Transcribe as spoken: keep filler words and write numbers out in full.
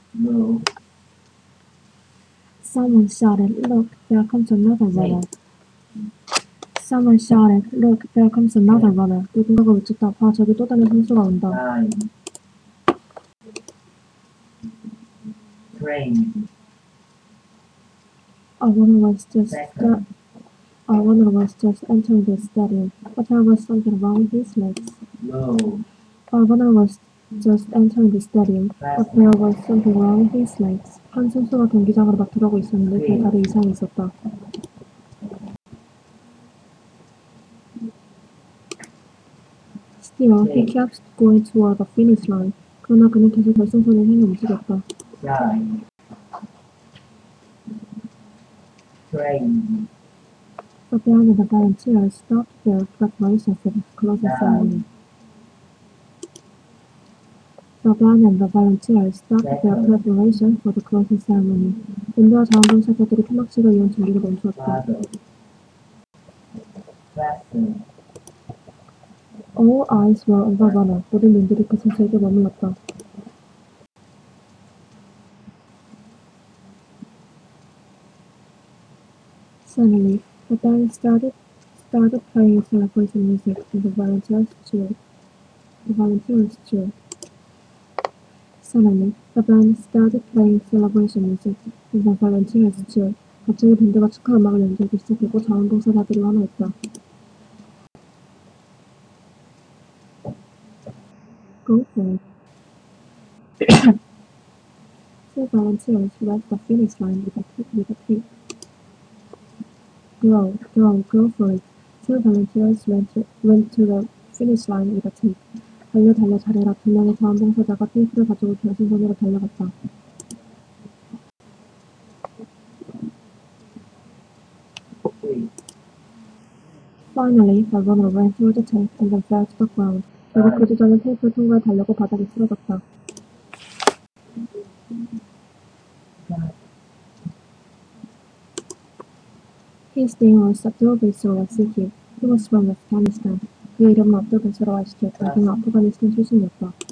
No. Someone shouted, "Look, there comes another runner." Someone shouted, "Look, there comes another runner." 누군가가 외쳤다. 봐, 저기 또 다른 선수가 온다. Nine. Train. A runner was just Second. a runner was just entering the stadium, but there was something wrong with his legs. Low. A runner was just entering the stadium, but there was something wrong with his legs. 한 선수가 경기장으로 막 들어오고 있었는데 그의 다리에 이상이 있었다. Still, he kept going toward the finish line. 그러나 그는 계속 결승선을 향해 움직였다. Nine. Train. The band and the volunteers stopped their preparation for the closing ceremony. The band and the volunteers stopped their preparation for the closing ceremony. 인도와 자원봉사자들이 폐막식을 위한 준비를 멈추었다. Father. Fasten. All eyes were on the runner. 모든 눈들이 그 선수에게 머물렀다. Suddenly, the band started started playing celebration music, and the volunteers cheered. The volunteers cheered. Suddenly, the band started playing celebration music, and the volunteers cheered. 갑자기 밴드가 축하 음악을 연주하기 시작했고 자원봉사자들이 환호했다. Go for it. Two volunteers left the finish line with a with a kick. Go, go, go for it. Two volunteers went to, went to the finish line with a tape. 달려 달려 잘해라. 두 명의 자원봉사자가 테이프를 가지고 결승선으로 달려갔다. Three. Finally, the runner ran through the tape and then fell to the ground. 결국 교주자는 테이프를 통과해 달려고 바닥에 쓰러졌다. His name was Abdul Basil al-Sikhi. He was from Afghanistan. 그의 이름은 압돌 베스라 알시키였다. 그는 아프가니스탄 출신이었다.